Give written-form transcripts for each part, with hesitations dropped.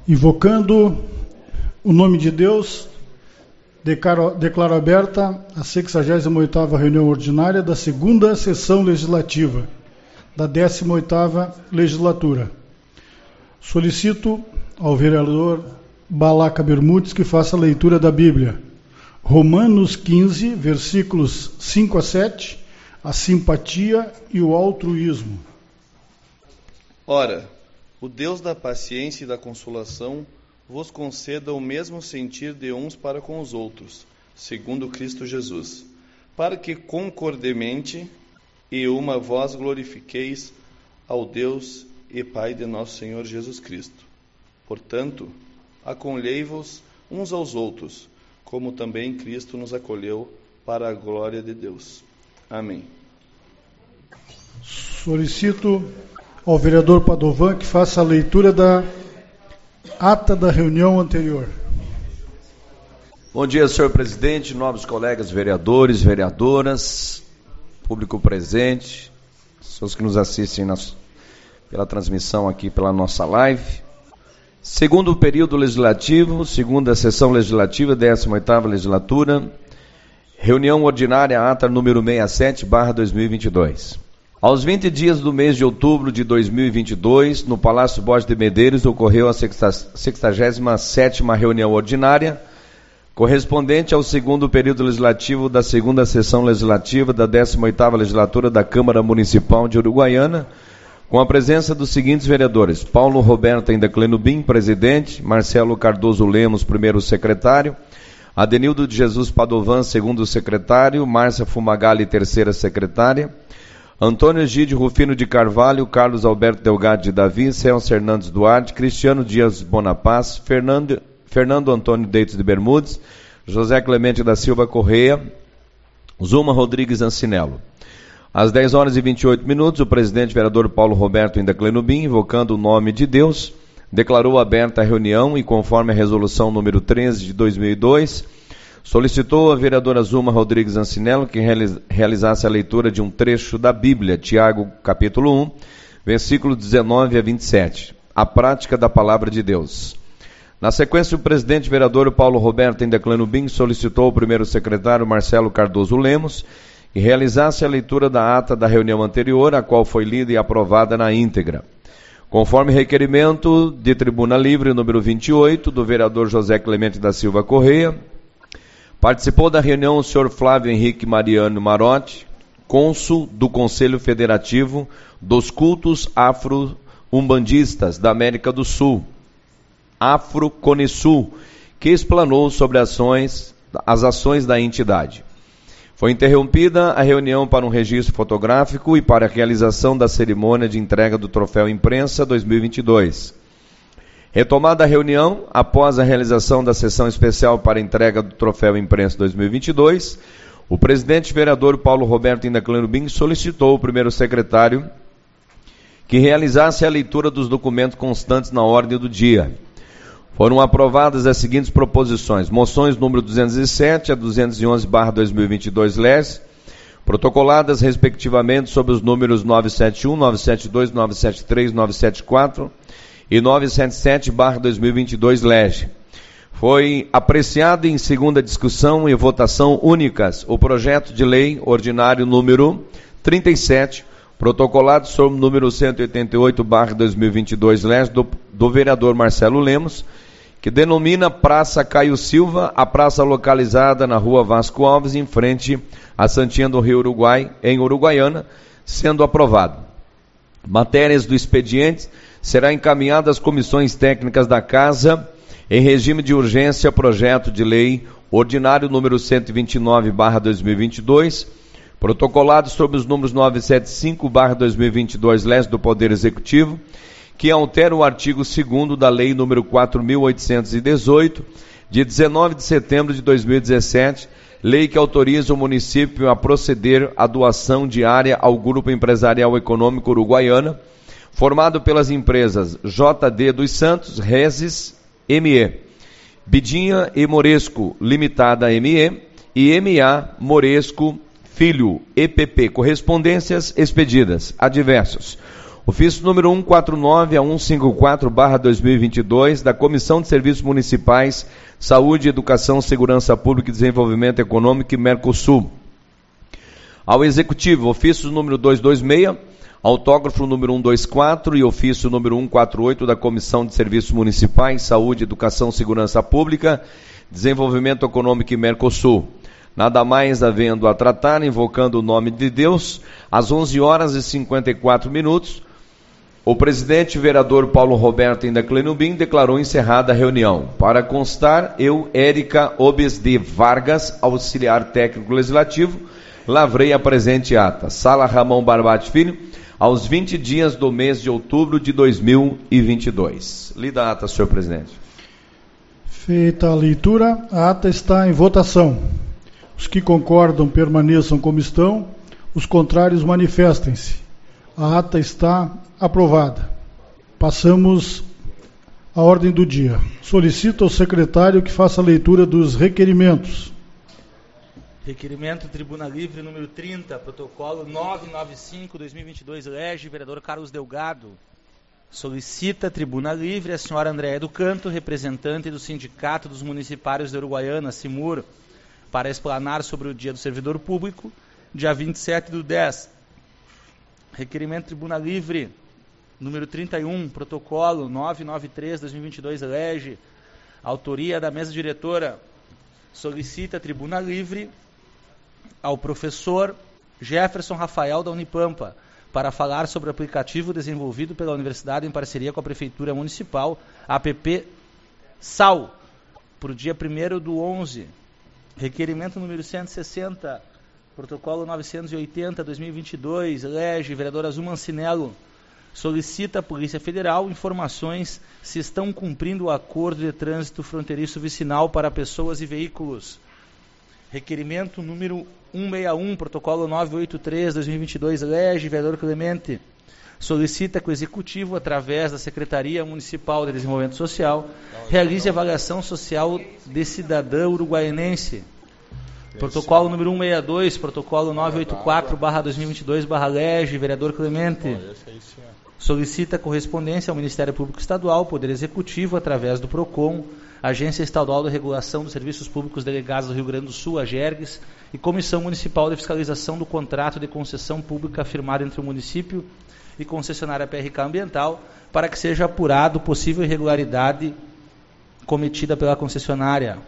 Invocando o nome de Deus, declaro aberta a 68ª reunião ordinária da segunda sessão legislativa da 18ª legislatura. Solicito ao vereador Balaca Bermudes que faça a leitura da Bíblia. Romanos 15, versículos 5 a 7, a simpatia e o altruísmo. Ora, o Deus da paciência e da consolação vos conceda o mesmo sentir de uns para com os outros, segundo Cristo Jesus, para que concordemente e uma voz glorifiqueis ao Deus e Pai de nosso Senhor Jesus Cristo. Portanto, acolhei-vos uns aos outros, como também Cristo nos acolheu para a glória de Deus. Amém. Solicito ao vereador Padovan que faça a leitura da ata da reunião anterior. Bom dia, senhor presidente, nobres colegas vereadores, vereadoras, público presente, pessoas que nos assistem pela transmissão aqui pela nossa live. Segundo período legislativo, segunda sessão legislativa, 18ª legislatura, reunião ordinária, ata número 67/2022. Aos 20 dias do mês de outubro de 2022, no Palácio Borges de Medeiros, ocorreu a 67ª reunião ordinária, correspondente ao segundo período legislativo da segunda sessão legislativa da 18ª legislatura da Câmara Municipal de Uruguaiana, com a presença dos seguintes vereadores: Paulo Roberto Indeclenubim, presidente; Marcelo Cardoso Lemos, primeiro secretário; Adenildo de Jesus Padovan, segundo secretário; Márcia Fumagalli, terceira secretária; Antônio Egídio Rufino de Carvalho, Carlos Alberto Delgado de Davi, Celso Hernandes Duarte, Cristiano Dias Bonapaz, Fernando Antônio Deitos de Bermudes, José Clemente da Silva Correia, Zuma Rodrigues Ancinello. Às 10h28, o presidente vereador Paulo Roberto Indeclenubim, invocando o nome de Deus, declarou aberta a reunião e, conforme a resolução número 13 de 2002, solicitou a vereadora Zuma Rodrigues Ancinello que realizasse a leitura de um trecho da Bíblia, Tiago, capítulo 1, versículo 19 a 27, a prática da palavra de Deus. Na sequência, o presidente vereador Paulo Roberto Indeclenubim solicitou ao primeiro secretário Marcelo Cardoso Lemos que realizasse a leitura da ata da reunião anterior, a qual foi lida e aprovada na íntegra. Conforme requerimento de Tribuna Livre número 28, do vereador José Clemente da Silva Correia, participou da reunião o senhor Flávio Henrique Mariano Marotti, cônsul do Conselho Federativo dos Cultos Afro-Umbandistas da América do Sul, Afro-Conesul, que explanou sobre as ações da entidade. Foi interrompida a reunião para um registro fotográfico e para a realização da cerimônia de entrega do Troféu Imprensa 2022. Retomada a reunião, após a realização da sessão especial para a entrega do Troféu Imprensa 2022, o presidente vereador Paulo Roberto Indeclenubim solicitou ao primeiro secretário que realizasse a leitura dos documentos constantes na ordem do dia. Foram aprovadas as seguintes proposições: moções número 207 a 211/2022 LERS, protocoladas respectivamente sob os números 971, 972, 973, 974 e 977/2022 LERS. Foi apreciado em segunda discussão e votação únicas o projeto de lei ordinário número 37, protocolado sob o número 188/2022 LERS do vereador Marcelo Lemos, que denomina Praça Caio Silva, a praça localizada na rua Vasco Alves, em frente à Santinha do Rio Uruguai, em Uruguaiana, sendo aprovado. Matérias do expediente será encaminhada às comissões técnicas da Casa em regime de urgência, projeto de lei ordinário número 129/2022, protocolado sob os números 975/2022 LES do Poder Executivo, que altera o artigo 2º da Lei número 4.818, de 19 de setembro de 2017, lei que autoriza o município a proceder à doação de área ao Grupo Empresarial Econômico Uruguaiana, formado pelas empresas JD dos Santos, Reses, ME, Bidinha e Moresco, Limitada ME, e MA Moresco Filho, EPP, correspondências expedidas, adversos. Ofício número 149 a 154/2022 da Comissão de Serviços Municipais, Saúde, Educação, Segurança Pública e Desenvolvimento Econômico e Mercosul. Ao Executivo, ofício número 226, autógrafo número 124 e ofício número 148 da Comissão de Serviços Municipais, Saúde, Educação, Segurança Pública, Desenvolvimento Econômico e Mercosul. Nada mais havendo a tratar, invocando o nome de Deus, às 11h54, o presidente vereador Paulo Roberto Indaclenubim declarou encerrada a reunião. Para constar, eu, Érica Obes de Vargas, auxiliar técnico legislativo, lavrei a presente ata. Sala Ramon Barbate Filho, aos 20 dias do mês de outubro de 2022. Lida a ata, senhor presidente. Feita a leitura, a ata está em votação. Os que concordam permaneçam como estão, os contrários manifestem-se. A ata está aprovada. Passamos à ordem do dia. Solicito ao secretário que faça a leitura dos requerimentos. Requerimento Tribuna Livre número 30, protocolo 995/2022, elege vereador Carlos Delgado. Solicita Tribuna Livre a senhora Andréia do Canto, representante do Sindicato dos Municipários de Uruguaiana, SIMUR, para explanar sobre o Dia do Servidor Público, dia 27/10. Requerimento Tribuna Livre número 31, protocolo 993/2022, elege autoria da mesa diretora. Solicita Tribuna Livre ao professor Jefferson Rafael da Unipampa para falar sobre o aplicativo desenvolvido pela Universidade em parceria com a Prefeitura Municipal, app SAL, para o dia 1º/11. Requerimento número 160, protocolo 980/2022, elege vereador Azul Mancinello. Solicita à Polícia Federal informações se estão cumprindo o acordo de trânsito fronteiriço vicinal para pessoas e veículos. Requerimento número 161, protocolo 983/2022, elege vereador Clemente. Solicita que o Executivo, através da Secretaria Municipal de Desenvolvimento Social, realize avaliação social de cidadã uruguaianense. Protocolo número 162, protocolo 984/2022, vereador Clemente. Solicita correspondência ao Ministério Público Estadual, Poder Executivo, através do PROCON, Agência Estadual de Regulação dos Serviços Públicos Delegados do Rio Grande do Sul, AGERGS, e Comissão Municipal de Fiscalização do Contrato de Concessão Pública firmado entre o município e concessionária PRK Ambiental, para que seja apurado possível irregularidade cometida pela concessionária.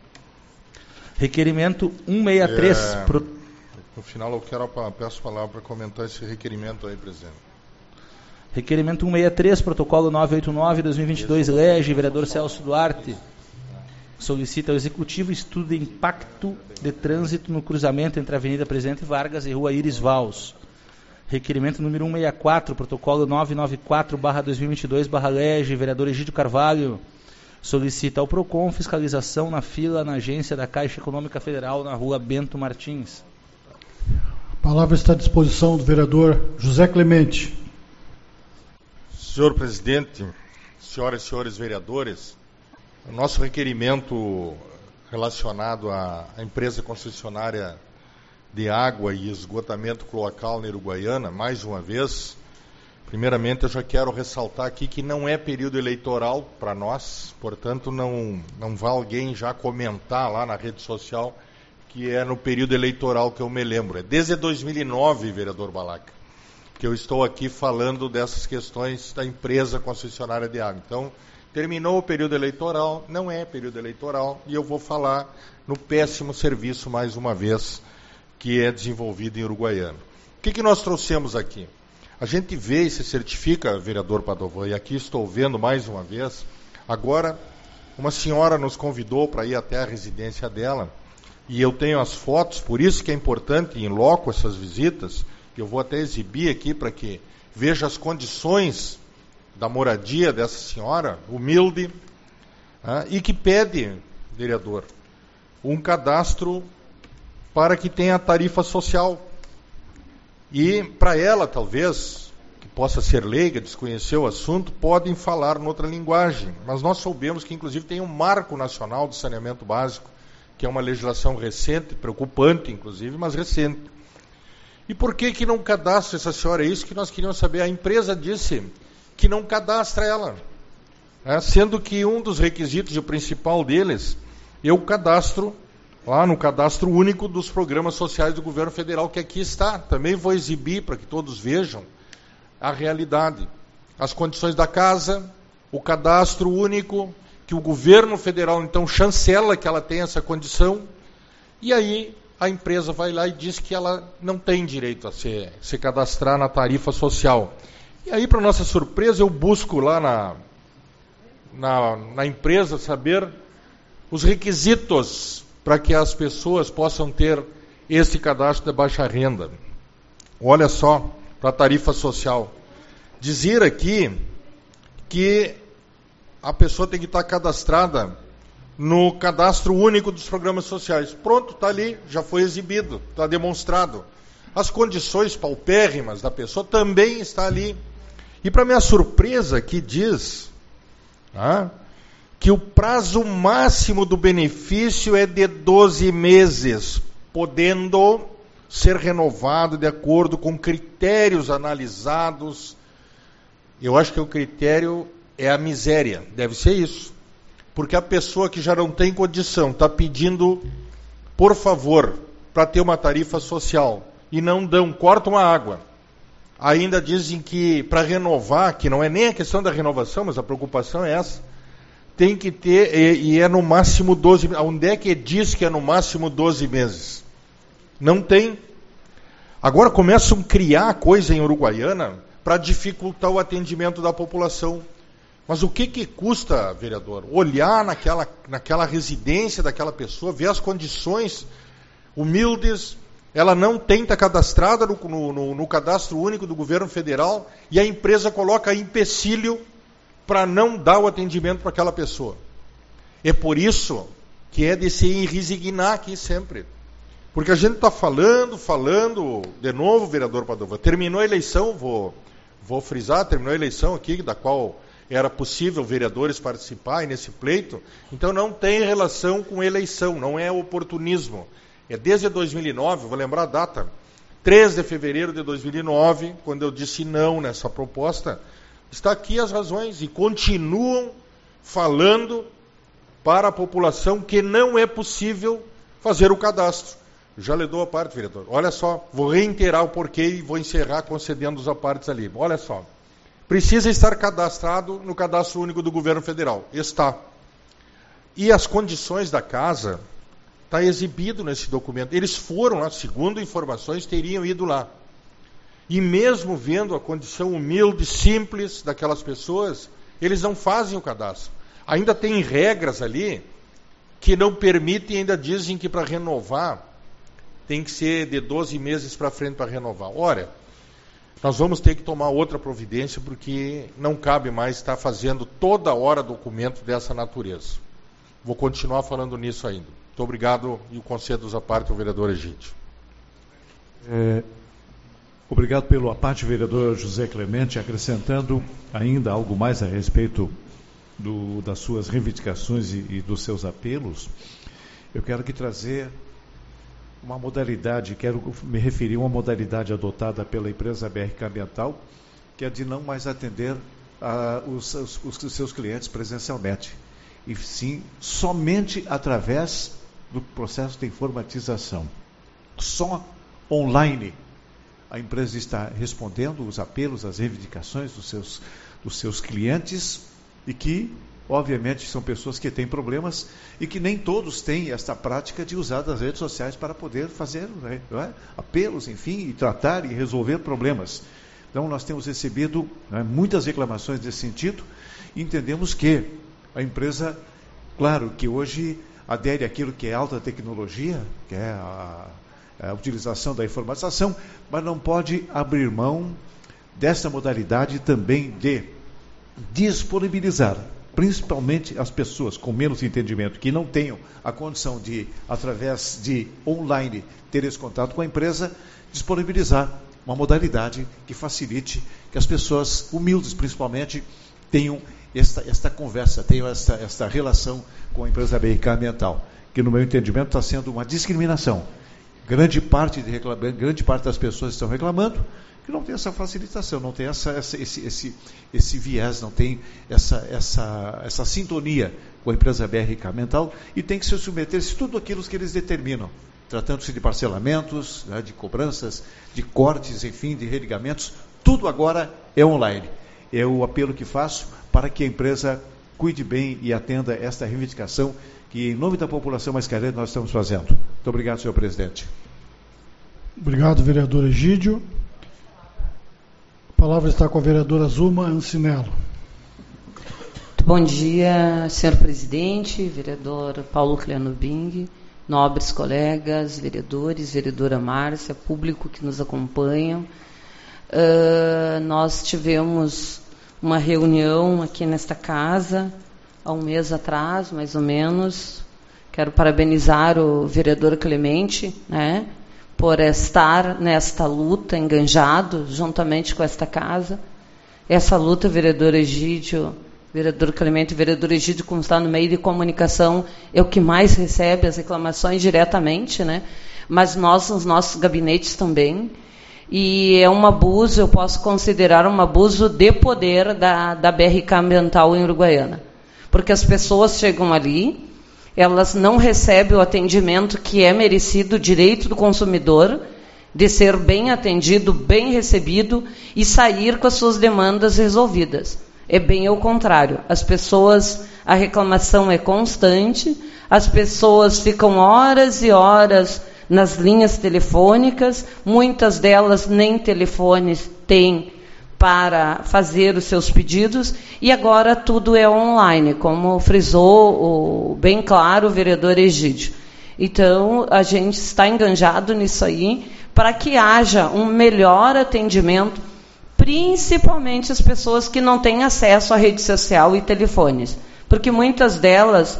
Requerimento 163. No final eu peço a palavra para comentar esse requerimento aí, presidente. Requerimento 163, protocolo 989/2022, elege vereador Celso Duarte. Solicita ao Executivo estudo de impacto de trânsito no cruzamento entre a Avenida Presidente Vargas e Rua Iris Vals. Requerimento número 164, protocolo 994/2022, elege vereador Egídio Carvalho. Solicita ao PROCON fiscalização na fila na agência da Caixa Econômica Federal na Rua Bento Martins. A palavra está à disposição do vereador José Clemente. Senhor presidente, senhoras e senhores vereadores, o nosso requerimento relacionado à empresa concessionária de água e esgotamento cloacal na Uruguaiana, mais uma vez, primeiramente eu já quero ressaltar aqui que não é período eleitoral para nós, portanto não vá alguém já comentar lá na rede social que é no período eleitoral que eu me lembro. É desde 2009, vereador Balaca, que eu estou aqui falando dessas questões da empresa concessionária de água. Então, terminou o período eleitoral, não é período eleitoral, e eu vou falar no péssimo serviço, mais uma vez, que é desenvolvido em Uruguaiana. O que nós trouxemos aqui? A gente vê e se certifica, vereador Padovan, e aqui estou vendo mais uma vez, agora uma senhora nos convidou para ir até a residência dela, e eu tenho as fotos, por isso que é importante em loco essas visitas, que eu vou até exibir aqui para que veja as condições da moradia dessa senhora, humilde, e que pede, vereador, um cadastro para que tenha tarifa social. E para ela, talvez, que possa ser leiga, desconhecer o assunto, podem falar noutra linguagem. Mas nós soubemos que, inclusive, tem um marco nacional de saneamento básico, que é uma legislação recente, preocupante, inclusive, mas recente. E por que não cadastra essa senhora? É isso que nós queríamos saber. A empresa disse que não cadastra ela, sendo que um dos requisitos, o principal deles, é o cadastro, lá no cadastro único dos programas sociais do governo federal, que aqui está. Também vou exibir para que todos vejam a realidade. As condições da casa, o cadastro único, que o governo federal então chancela que ela tem essa condição, e aí a empresa vai lá e diz que ela não tem direito a se cadastrar na tarifa social. E aí, para nossa surpresa, eu busco lá na empresa saber os requisitos para que as pessoas possam ter esse cadastro de baixa renda. Olha só, para a tarifa social. Dizer aqui que a pessoa tem que estar cadastrada no cadastro único dos programas sociais. Pronto, está ali, já foi exibido, está demonstrado. As condições paupérrimas da pessoa também está ali. E para minha surpresa, aqui diz que o prazo máximo do benefício é de 12 meses, podendo ser renovado de acordo com critérios analisados. Eu acho que o critério é a miséria, deve ser isso. Porque a pessoa que já não tem condição está pedindo, por favor, para ter uma tarifa social, e não dão, cortam a água. Ainda dizem que para renovar, que não é nem a questão da renovação, mas a preocupação é essa, tem que ter, e é no máximo 12 meses. Onde é que diz que é no máximo 12 meses? Não tem. Agora começam a criar coisa em Uruguaiana para dificultar o atendimento da população. Mas o que custa, vereador, olhar naquela residência daquela pessoa, ver as condições humildes, ela não tem, está cadastrada no cadastro único do governo federal, e a empresa coloca empecilho para não dar o atendimento para aquela pessoa. É por isso que é de se resignar aqui sempre. Porque a gente está falando, de novo, vereador Padova, terminou a eleição, vou frisar, terminou a eleição aqui, da qual era possível vereadores participarem nesse pleito, então não tem relação com eleição, não é oportunismo. É desde 2009, vou lembrar a data, 3 de fevereiro de 2009, quando eu disse não nessa proposta, está aqui as razões, e continuam falando para a população que não é possível fazer o cadastro. Já lhe dou a parte, vereador. Olha só, vou reiterar o porquê e vou encerrar concedendo os apartes ali. Olha só. Precisa estar cadastrado no cadastro único do governo federal. Está. E as condições da casa, está exibido nesse documento. Eles foram lá, segundo informações, teriam ido lá. E mesmo vendo a condição humilde, simples daquelas pessoas, eles não fazem o cadastro. Ainda tem regras ali que não permitem, ainda dizem que para renovar tem que ser de 12 meses para frente para renovar. Ora, nós vamos ter que tomar outra providência, porque não cabe mais estar fazendo toda hora documento dessa natureza. Vou continuar falando nisso ainda. Muito obrigado, e o concedo à parte ao vereador Egídio. Obrigado pelo aparte, vereador José Clemente, acrescentando ainda algo mais a respeito das suas reivindicações e dos seus apelos. Eu quero aqui trazer uma modalidade, quero me referir a uma modalidade adotada pela empresa BRK Ambiental, que é de não mais atender os seus clientes presencialmente, e sim somente através do processo de informatização. Só online a empresa está respondendo os apelos, as reivindicações dos seus clientes, e que, obviamente, são pessoas que têm problemas e que nem todos têm esta prática de usar as redes sociais para poder fazer apelos, enfim, e tratar e resolver problemas. Então, nós temos recebido muitas reclamações nesse sentido, e entendemos que a empresa, claro, que hoje adere àquilo que é alta tecnologia, que é a utilização da informatização, mas não pode abrir mão dessa modalidade também de disponibilizar, principalmente as pessoas com menos entendimento, que não tenham a condição de, através de online, ter esse contato com a empresa, disponibilizar uma modalidade que facilite que as pessoas humildes, principalmente, tenham esta conversa, tenham esta relação com a empresa BRK Ambiental, que, no meu entendimento, está sendo uma discriminação. grande parte das pessoas estão reclamando que não tem essa facilitação, não tem esse viés, não tem essa sintonia com a empresa BRK Ambiental, e tem que se submeter a tudo aquilo que eles determinam, tratando-se de parcelamentos, né, de cobranças, de cortes, enfim, de religamentos. Tudo agora é online. É o apelo que faço para que a empresa cuide bem e atenda esta reivindicação que, em nome da população mais carente, nós estamos fazendo. Muito obrigado, senhor presidente. Obrigado, vereador Egídio. A palavra está com a vereadora Zuma Ancinello. Bom dia, senhor presidente, vereador Paulo Cleanubing, nobres colegas, vereadores, vereadora Márcia, público que nos acompanha. Nós tivemos uma reunião aqui nesta casa, há um mês atrás, mais ou menos. Quero parabenizar o vereador Clemente, né, por estar nesta luta, enganjado, juntamente com esta casa. Essa luta, vereador Egídio, vereador Clemente, vereador Egídio, como está no meio de comunicação, é o que mais recebe as reclamações diretamente, né? Mas nós, nos nossos gabinetes também. E é um abuso, eu posso considerar um abuso de poder da BRK Ambiental em Uruguaiana. Porque as pessoas chegam ali, elas não recebem o atendimento que é merecido, o direito do consumidor, de ser bem atendido, bem recebido e sair com as suas demandas resolvidas. É bem ao contrário. As pessoas, a reclamação é constante, as pessoas ficam horas e horas nas linhas telefônicas, muitas delas nem telefones têm para fazer os seus pedidos, e agora tudo é online, como frisou bem claro o vereador Egídio. Então, a gente está enganjado nisso aí, para que haja um melhor atendimento, principalmente as pessoas que não têm acesso à rede social e telefones, porque muitas delas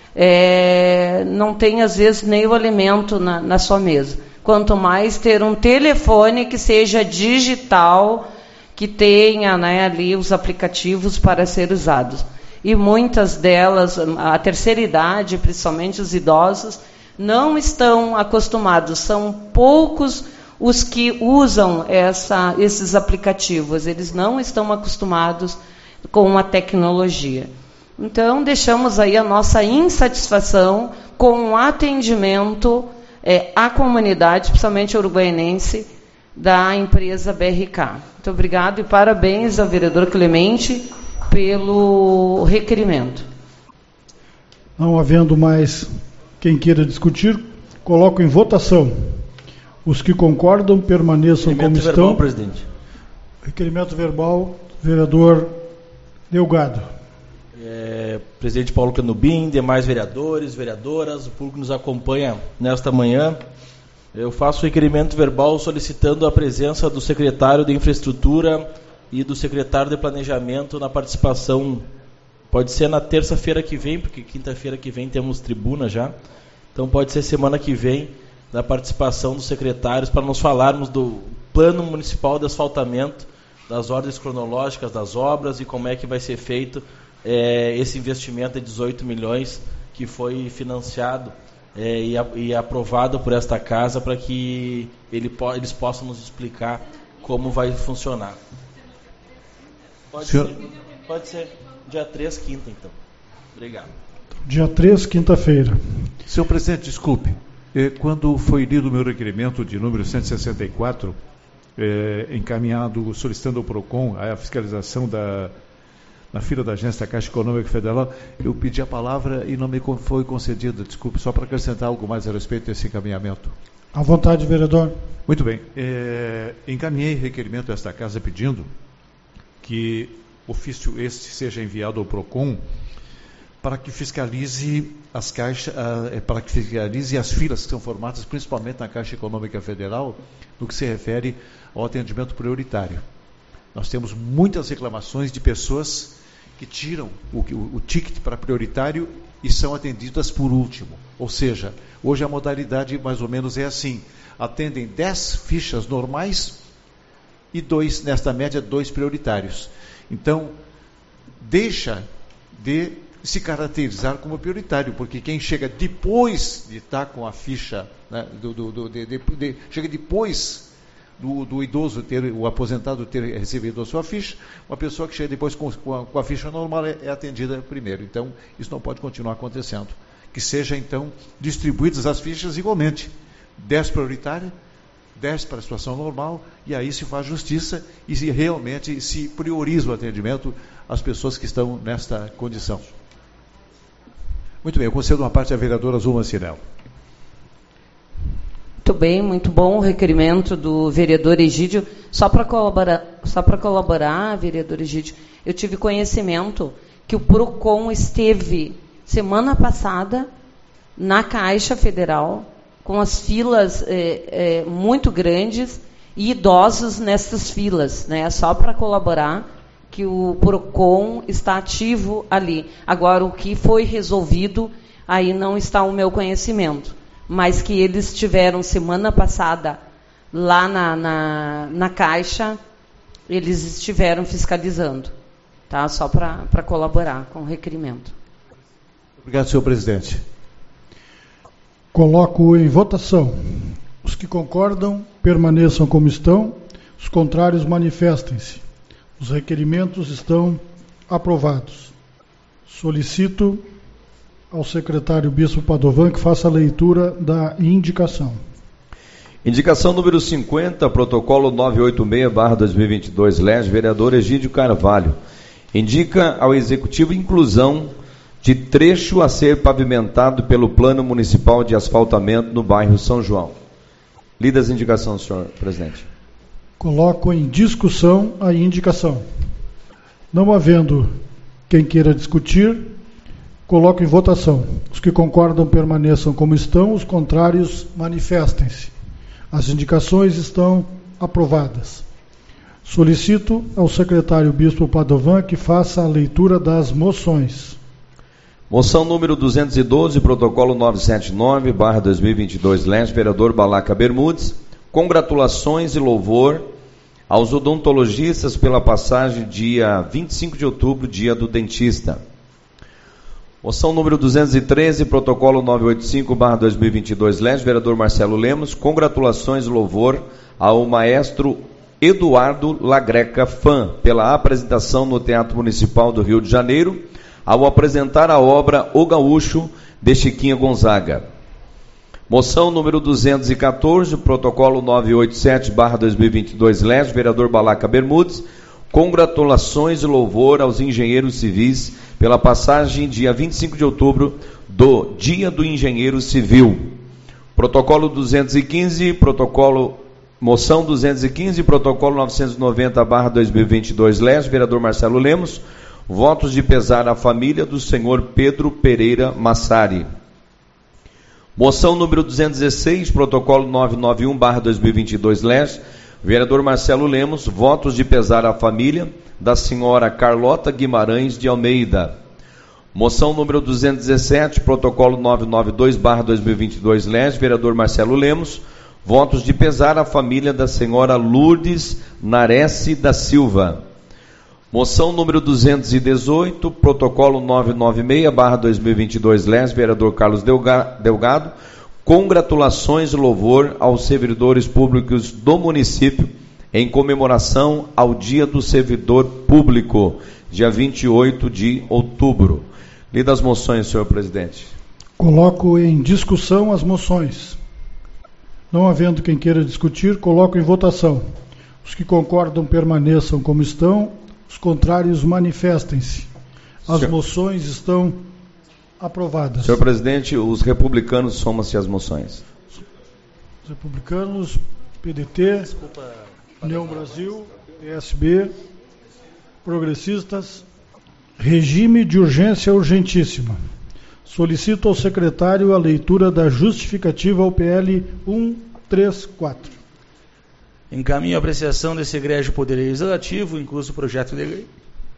não têm, às vezes, nem o alimento na sua mesa. Quanto mais ter um telefone que seja digital, que tenha, né, ali os aplicativos para ser usados. E muitas delas, a terceira idade, principalmente os idosos, não estão acostumados. São poucos os que usam esses aplicativos. Eles não estão acostumados com a tecnologia. Então, deixamos aí a nossa insatisfação com o atendimento à comunidade, principalmente uruguaianense, da empresa BRK. Muito obrigado e parabéns ao vereador Clemente pelo requerimento. Não havendo mais quem queira discutir, coloco em votação. Os que concordam permaneçam como estão. Verbal, presidente. Requerimento verbal, vereador Delgado. Presidente Paulo Cleanubing, demais vereadores, vereadoras, o público que nos acompanha nesta manhã. Eu faço o requerimento verbal solicitando a presença do secretário de Infraestrutura e do secretário de Planejamento na participação. Pode ser na terça-feira que vem, porque quinta-feira que vem temos tribuna já. Então pode ser semana que vem, da participação dos secretários, para nos falarmos do plano municipal de asfaltamento, das ordens cronológicas das obras e como é que vai ser feito esse investimento de 18 milhões que foi financiado e aprovado por esta casa, para que eles possam nos explicar como vai funcionar. Pode ser dia 3, quinta, então. Obrigado. Dia 3, quinta-feira. Senhor presidente, desculpe. Quando foi lido o meu requerimento de número 164, encaminhado, solicitando ao PROCON a fiscalização na fila da agência da Caixa Econômica Federal, eu pedi a palavra e não me foi concedida. Desculpe, só para acrescentar algo mais a respeito desse encaminhamento. À vontade, vereador. Muito bem. Encaminhei requerimento a esta casa pedindo que ofício este seja enviado ao PROCON para que fiscalize as caixas, para que fiscalize as filas que são formadas principalmente na Caixa Econômica Federal, no que se refere ao atendimento prioritário. Nós temos muitas reclamações de pessoas que tiram o ticket para prioritário e são atendidas por último. Ou seja, hoje a modalidade mais ou menos é assim: atendem 10 fichas normais e nesta média, 2 prioritários. Então, deixa de se caracterizar como prioritário, porque quem chega depois de estar com a ficha, né, chega depois do idoso o aposentado ter recebido a sua ficha, uma pessoa que chega depois com a ficha normal é atendida primeiro. Então, isso não pode continuar acontecendo. Que seja, então, distribuídas as fichas igualmente. 10 prioritárias, 10 para a situação normal, e aí se faz justiça e realmente se prioriza o atendimento às pessoas que estão nesta condição. Muito bem, eu concedo uma parte à vereadora Zulma Cirello. Muito bem, muito bom o requerimento do vereador Egídio. Só para colaborar, vereador Egídio, eu tive conhecimento que o PROCON esteve semana passada na Caixa Federal com as filas muito grandes e idosos nessas filas, né? Só para colaborar que o PROCON está ativo ali. Agora, o que foi resolvido, aí não está o meu conhecimento. Mas que eles tiveram semana passada lá na Caixa, eles estiveram fiscalizando, tá? Só para colaborar com o requerimento. Obrigado, senhor presidente. Coloco em votação. Os que concordam, permaneçam como estão. Os contrários, manifestem-se. Os requerimentos estão aprovados. Solicito ao secretário Bispo Padovan que faça a leitura da indicação. Indicação número 50, protocolo 986/2022, LERJ, vereador Egídio Carvalho. Indica ao Executivo inclusão de trecho a ser pavimentado pelo Plano Municipal de Asfaltamento no bairro São João. Lida as indicações, senhor presidente. Coloco em discussão a indicação. Não havendo quem queira discutir, coloco em votação. Os que concordam permaneçam como estão, os contrários manifestem-se. As indicações estão aprovadas. Solicito ao secretário Bispo Padovan que faça a leitura das moções. Moção número 212, protocolo 979/2022, LERJ, vereador Balaca Bermudes. Congratulações e louvor aos odontologistas pela passagem dia 25 de outubro, dia do dentista. Moção número 213, protocolo 985/2022, LERJ, vereador Marcelo Lemos. Congratulações e louvor ao maestro Eduardo Lagreca Fã pela apresentação no Teatro Municipal do Rio de Janeiro, ao apresentar a obra O Gaúcho, de Chiquinha Gonzaga. Moção número 214, protocolo 987/2022, LERJ, vereador Balaca Bermudes. Congratulações e louvor aos engenheiros civis pela passagem dia 25 de outubro do Dia do Engenheiro Civil. Protocolo 215, moção 215, protocolo 990/2022, LERJ, vereador Marcelo Lemos. Votos de pesar à família do senhor Pedro Pereira Massari. Moção número 216, protocolo 991/2022, LERJ, vereador Marcelo Lemos. Votos de pesar à família da senhora Carlota Guimarães de Almeida. Moção número 217, protocolo 992/2022, LERJ, vereador Marcelo Lemos. Votos de pesar à família da senhora Lourdes Nares da Silva. Moção número 218, protocolo 996/2022, LERJ, vereador Carlos Delgado. Congratulações e louvor aos servidores públicos do município em comemoração ao Dia do Servidor Público, dia 28 de outubro. Lida as moções, senhor presidente. Coloco em discussão as moções. Não havendo quem queira discutir, coloco em votação. Os que concordam permaneçam como estão. Os contrários manifestem-se. As moções estão aprovadas. Senhor presidente, os republicanos somam-se às moções. Os republicanos, PDT, União Brasil, PSB, progressistas, regime de urgência urgentíssima. Solicito ao secretário a leitura da justificativa ao PL 134. Encaminho a apreciação desse egrégio Poder Legislativo, incluso o projeto de lei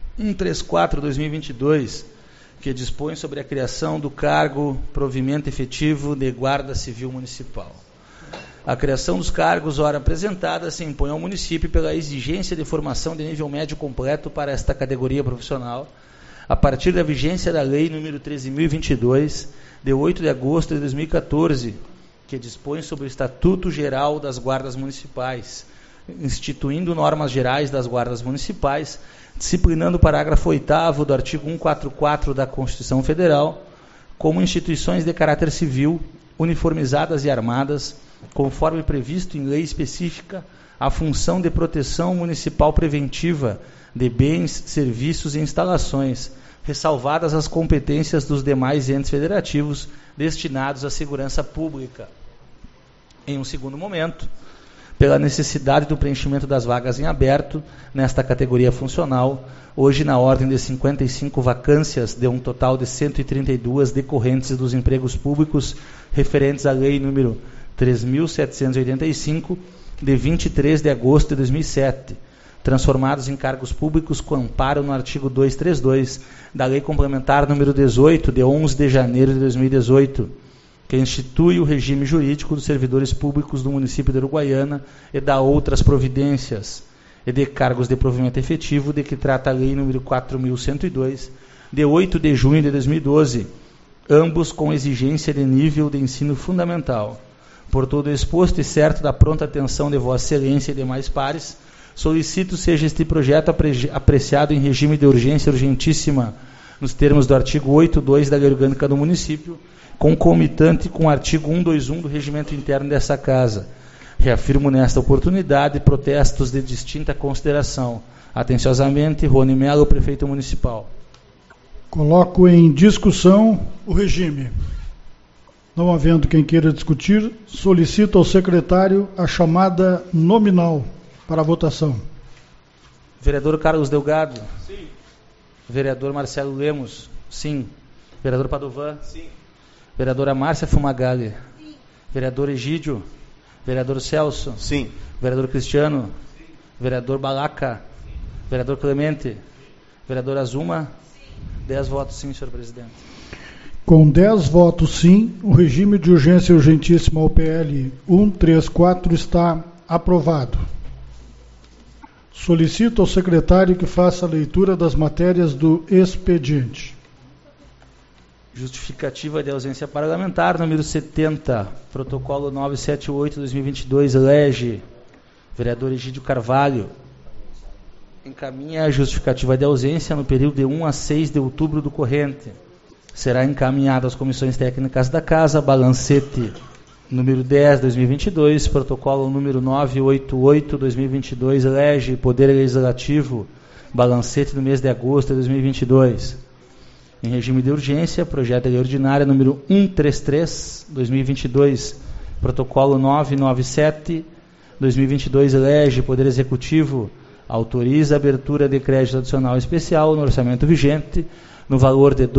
134/2022, que dispõe sobre a criação do cargo provimento efetivo de Guarda Civil Municipal. A criação dos cargos, ora apresentada, se impõe ao município pela exigência de formação de nível médio completo para esta categoria profissional, a partir da vigência da Lei número 13.022, de 8 de agosto de 2014, que dispõe sobre o Estatuto Geral das Guardas Municipais, instituindo normas gerais das guardas municipais, disciplinando o parágrafo 8º do artigo 144 da Constituição Federal, como instituições de caráter civil, uniformizadas e armadas, conforme previsto em lei específica, a função de proteção municipal preventiva de bens, serviços e instalações, ressalvadas as competências dos demais entes federativos destinados à segurança pública. Em um segundo momento, pela necessidade do preenchimento das vagas em aberto nesta categoria funcional, hoje na ordem de 55 vacâncias, de um total de 132 decorrentes dos empregos públicos referentes à Lei número 3.785, de 23 de agosto de 2007, transformados em cargos públicos com amparo no artigo 232 da Lei Complementar número 18, de 11 de janeiro de 2018, que institui o regime jurídico dos servidores públicos do município de Uruguaiana e dá outras providências, e de cargos de provimento efetivo, de que trata a Lei número 4.102, de 8 de junho de 2012, ambos com exigência de nível de ensino fundamental. Por todo exposto e certo da pronta atenção de Vossa Excelência e demais pares, solicito seja este projeto apreciado em regime de urgência urgentíssima, nos termos do artigo 8.2 da Lei Orgânica do Município, concomitante com o artigo 121 do Regimento Interno dessa Casa. Reafirmo nesta oportunidade protestos de distinta consideração. Atenciosamente, Rony Mello, Prefeito Municipal. Coloco em discussão o regime. Não havendo quem queira discutir, solicito ao secretário a chamada nominal para a votação. Vereador Carlos Delgado. Sim. Vereador Marcelo Lemos. Sim. Vereador Padovan. Sim. Vereadora Márcia Fumagalli. Sim. Vereador Egídio. Vereador Celso. Sim. Vereador Cristiano. Sim. Vereador Balaca. Sim. Vereador Clemente. Sim. Vereador Azuma. Sim. 10 votos sim, senhor presidente. Com 10 votos sim, o regime de urgência urgentíssima OPL 134 está aprovado. Solicito ao secretário que faça a leitura das matérias do expediente. Justificativa de ausência parlamentar, número 70, protocolo 978-2022, lege, vereador Egídio Carvalho, encaminha a justificativa de ausência no período de 1 a 6 de outubro do corrente. Será encaminhada às comissões técnicas da Casa, balancete número 10-2022, protocolo número 988-2022, lege, Poder Legislativo, balancete do mês de agosto de 2022. Em regime de urgência, projeto de lei ordinária número 133/2022, protocolo 997/2022, lege, Poder Executivo, autoriza a abertura de crédito adicional especial no orçamento vigente no valor de R$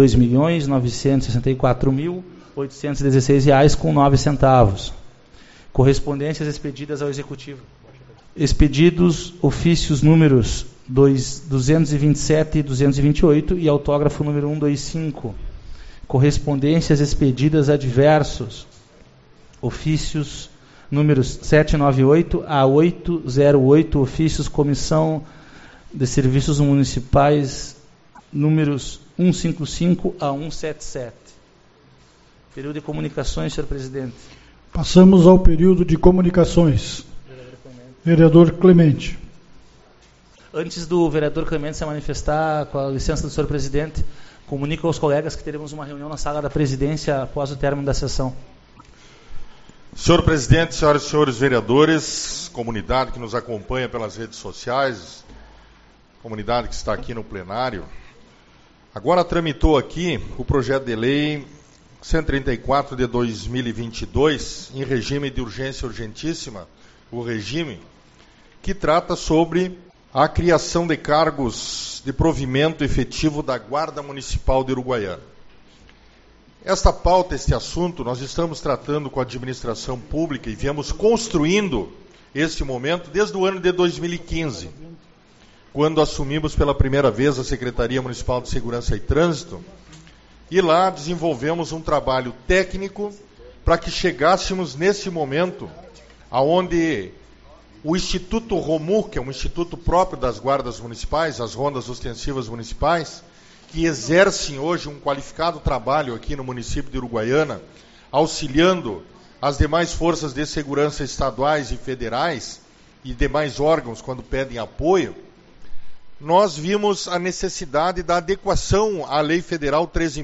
2.964.816,09. Correspondências expedidas ao Executivo. Expedidos ofícios números 227 e 228 e autógrafo número 125. Correspondências expedidas a diversos. Ofícios números 798 a 808, ofícios Comissão de Serviços Municipais, números 155 a 177. Período de comunicações, senhor presidente. Passamos ao período de comunicações. Vereador Clemente. Antes do vereador Clemente se manifestar, com a licença do senhor presidente, comunico aos colegas que teremos uma reunião na sala da presidência após o término da sessão. Senhor presidente, senhoras e senhores vereadores, comunidade que nos acompanha pelas redes sociais, comunidade que está aqui no plenário, agora tramitou aqui o projeto de lei 134 de 2022, em regime de urgência urgentíssima, o regime que trata sobre a criação de cargos de provimento efetivo da Guarda Municipal de Uruguaiana. Esta pauta, este assunto, nós estamos tratando com a administração pública e viemos construindo este momento desde o ano de 2015, quando assumimos pela primeira vez a Secretaria Municipal de Segurança e Trânsito, e lá desenvolvemos um trabalho técnico para que chegássemos nesse momento aonde o Instituto ROMU, que é um instituto próprio das guardas municipais, as rondas ostensivas municipais, que exercem hoje um qualificado trabalho aqui no município de Uruguaiana, auxiliando as demais forças de segurança estaduais e federais e demais órgãos quando pedem apoio, nós vimos a necessidade da adequação à Lei Federal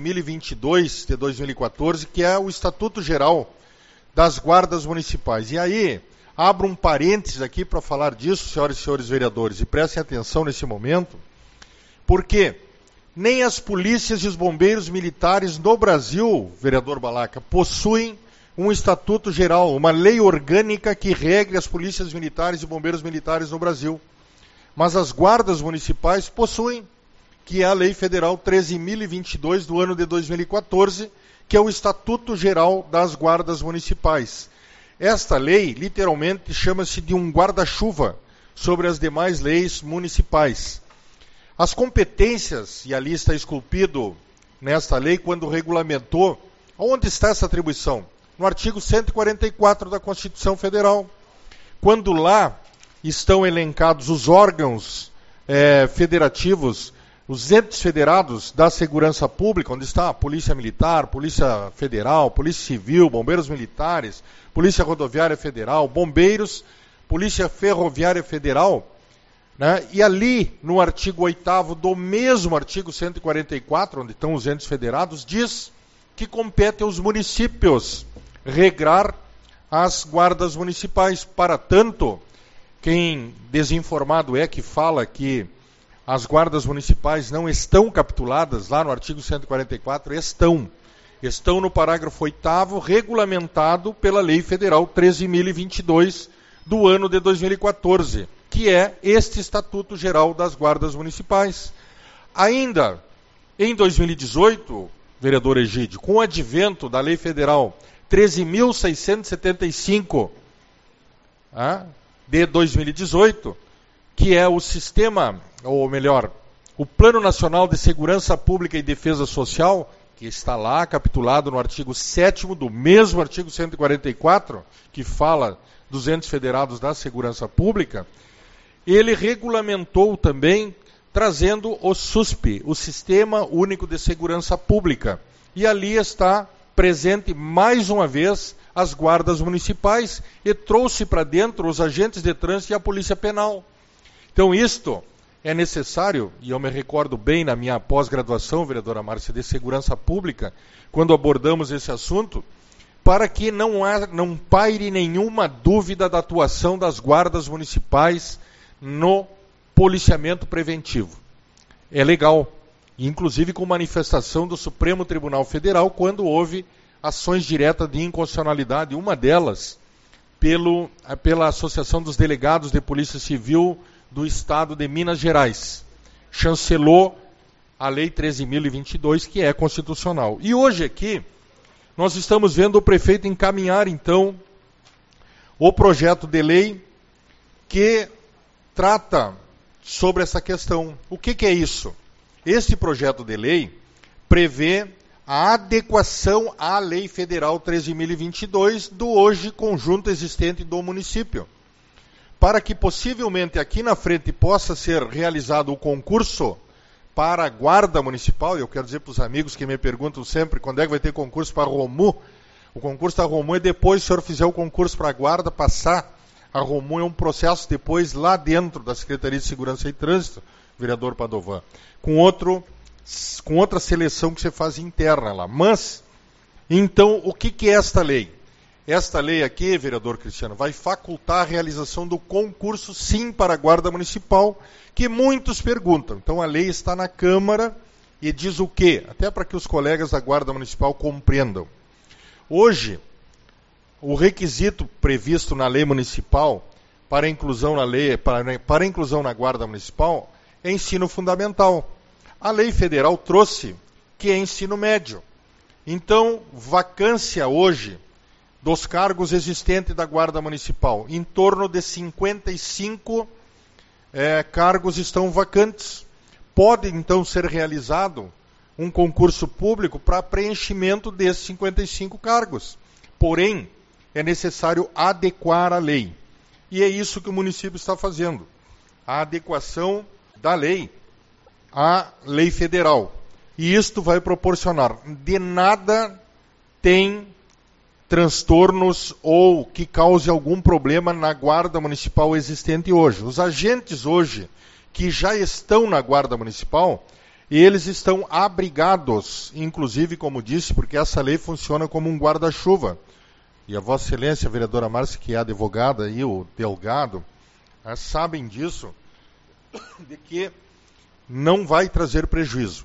13.022 de 2014, que é o Estatuto Geral das Guardas Municipais. E aí, abro um parênteses aqui para falar disso, senhoras e senhores vereadores, e prestem atenção nesse momento, porque nem as polícias e os bombeiros militares no Brasil, vereador Balaca, possuem um Estatuto Geral, uma lei orgânica que regre as polícias militares e bombeiros militares no Brasil. Mas as guardas municipais possuem, que é a Lei Federal 13.022 do ano de 2014, que é o Estatuto Geral das Guardas Municipais. Esta lei, literalmente, chama-se de um guarda-chuva sobre as demais leis municipais. As competências, e ali está esculpido nesta lei, quando regulamentou, onde está essa atribuição? No artigo 144 da Constituição Federal. Quando lá estão elencados os órgãos federativos, os entes federados da segurança pública, onde está a Polícia Militar, Polícia Federal, Polícia Civil, Bombeiros Militares, Polícia Rodoviária Federal, Bombeiros, Polícia Ferroviária Federal, né? E ali, no artigo 8º do mesmo artigo 144, onde estão os entes federados, diz que compete aos municípios regrar as guardas municipais. Para tanto, quem desinformado é que fala que as guardas municipais não estão capituladas lá no artigo 144, estão no parágrafo 8º, regulamentado pela Lei Federal 13.022 do ano de 2014, que é este Estatuto Geral das Guardas Municipais. Ainda em 2018, vereador Egídio, com o advento da Lei Federal 13.675 de 2018, que é o sistema, ou melhor, o Plano Nacional de Segurança Pública e Defesa Social, que está lá capitulado no artigo 7º do mesmo artigo 144, que fala dos entes federados da segurança pública, ele regulamentou também, trazendo o SUSP, o Sistema Único de Segurança Pública. E ali está presente mais uma vez as guardas municipais e trouxe para dentro os agentes de trânsito e a polícia penal. Então isto é necessário, e eu me recordo bem na minha pós-graduação, vereadora Márcia, de segurança pública, quando abordamos esse assunto, para que não paire nenhuma dúvida da atuação das guardas municipais no policiamento preventivo. É legal, inclusive com manifestação do Supremo Tribunal Federal, quando houve ações diretas de inconstitucionalidade, uma delas pela Associação dos Delegados de Polícia Civil do Estado de Minas Gerais. Chancelou a Lei 13.022, que é constitucional. E hoje aqui, nós estamos vendo o prefeito encaminhar, então, o projeto de lei que trata sobre essa questão. O que é isso? Este projeto de lei prevê a adequação à Lei Federal 13.022 do hoje conjunto existente do município, para que possivelmente aqui na frente possa ser realizado o concurso para a guarda municipal. Eu quero dizer para os amigos que me perguntam sempre quando é que vai ter concurso para a ROMU. O concurso da ROMU é depois, se o senhor fizer o concurso para a guarda, passar. A ROMU é um processo depois lá dentro da Secretaria de Segurança e Trânsito, vereador Padovan, com outra seleção que você faz interna lá. Mas, então, o que é esta lei? Esta lei aqui, vereador Cristiano, vai facultar a realização do concurso, sim, para a Guarda Municipal, que muitos perguntam. Então, a lei está na Câmara e diz o quê? Até para que os colegas da Guarda Municipal compreendam. Hoje, o requisito previsto na lei municipal para inclusão na lei, para inclusão na Guarda Municipal é ensino fundamental. A lei federal trouxe que é ensino médio. Então, vacância hoje dos cargos existentes da Guarda Municipal, em torno de 55 cargos estão vacantes. Pode, então, ser realizado um concurso público para preenchimento desses 55 cargos. Porém, é necessário adequar a lei. E é isso que o município está fazendo. A adequação da lei à lei federal. e isto vai proporcionar. De nada tem transtornos ou que cause algum problema na Guarda Municipal existente hoje. Os agentes hoje que já estão na Guarda Municipal, eles estão abrigados, inclusive, como disse, porque essa lei funciona como um guarda-chuva. E a Vossa Excelência, a vereadora Márcia, que é advogada, e o Delgado, sabem disso, de que não vai trazer prejuízo.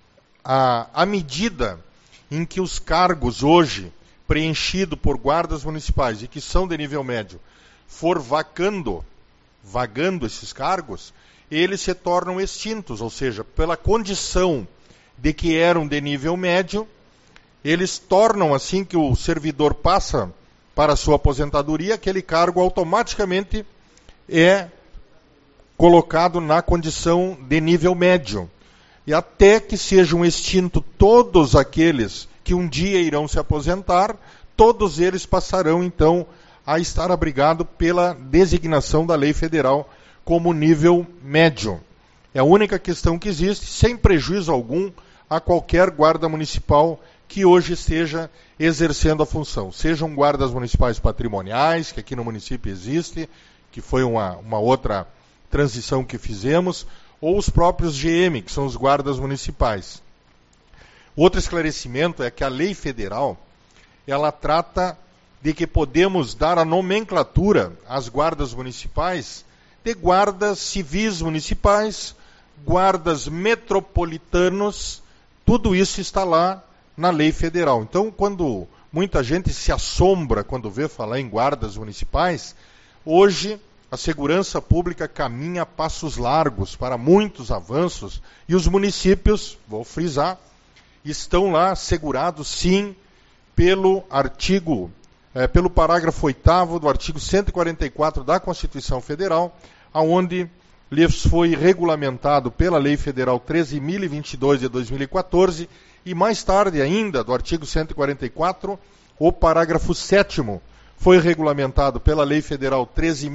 À medida em que os cargos hoje preenchidos por guardas municipais e que são de nível médio for vagando esses cargos, eles se tornam extintos, ou seja, pela condição de que eram de nível médio, eles tornam, assim que o servidor passa para a sua aposentadoria, aquele cargo automaticamente é colocado na condição de nível médio. E até que sejam extintos todos aqueles que um dia irão se aposentar, todos eles passarão, então, a estar abrigados pela designação da lei federal como nível médio. É a única questão que existe, sem prejuízo algum a qualquer guarda municipal que hoje esteja exercendo a função. Sejam guardas municipais patrimoniais, que aqui no município existe, que foi uma outra transição que fizemos, ou os próprios GM, que são os guardas municipais. Outro esclarecimento é que a lei federal, ela trata de que podemos dar a nomenclatura às guardas municipais de guardas civis municipais, guardas metropolitanos, tudo isso está lá na lei federal. Então, quando muita gente se assombra quando vê falar em guardas municipais, hoje a segurança pública caminha a passos largos para muitos avanços e os municípios, vou frisar, estão lá assegurados sim pelo parágrafo 8º do artigo 144 da Constituição Federal, aonde lhes foi regulamentado pela Lei Federal 13.022 de 2014 e mais tarde ainda, do artigo 144, o parágrafo 7º foi regulamentado pela Lei Federal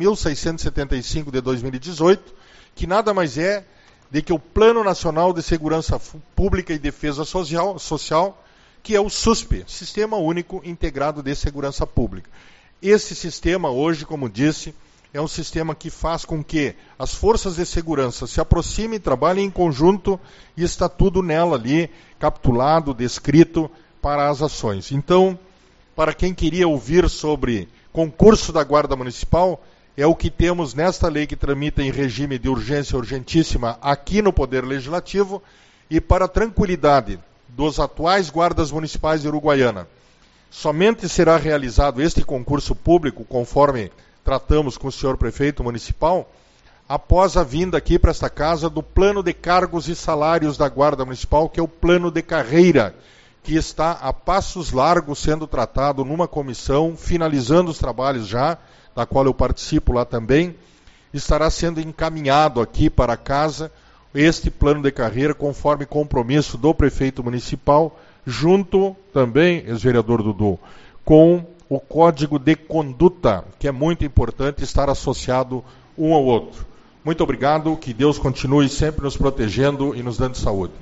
13.675 de 2018, que nada mais é de que o Plano Nacional de Segurança Pública e Defesa Social, que é o SUSP, Sistema Único Integrado de Segurança Pública. Esse sistema hoje, como disse, é um sistema que faz com que as forças de segurança se aproximem e trabalhem em conjunto e está tudo nela ali, capitulado, descrito para as ações. Então, para quem queria ouvir sobre concurso da Guarda Municipal, é o que temos nesta lei que tramita em regime de urgência urgentíssima aqui no Poder Legislativo, e para a tranquilidade dos atuais guardas municipais de Uruguaiana, somente será realizado este concurso público, conforme tratamos com o senhor prefeito municipal, após a vinda aqui para esta casa do plano de cargos e salários da Guarda Municipal, que é o plano de carreira, que está a passos largos sendo tratado numa comissão, finalizando os trabalhos já, da qual eu participo lá também, estará sendo encaminhado aqui para casa este plano de carreira, conforme compromisso do prefeito municipal, junto também, ex-vereador Dudu, com o Código de Conduta, que é muito importante estar associado um ao outro. Muito obrigado, que Deus continue sempre nos protegendo e nos dando saúde.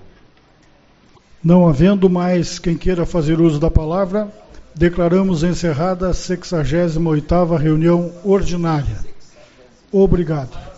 Não havendo mais quem queira fazer uso da palavra, declaramos encerrada a 68ª reunião ordinária. Obrigado.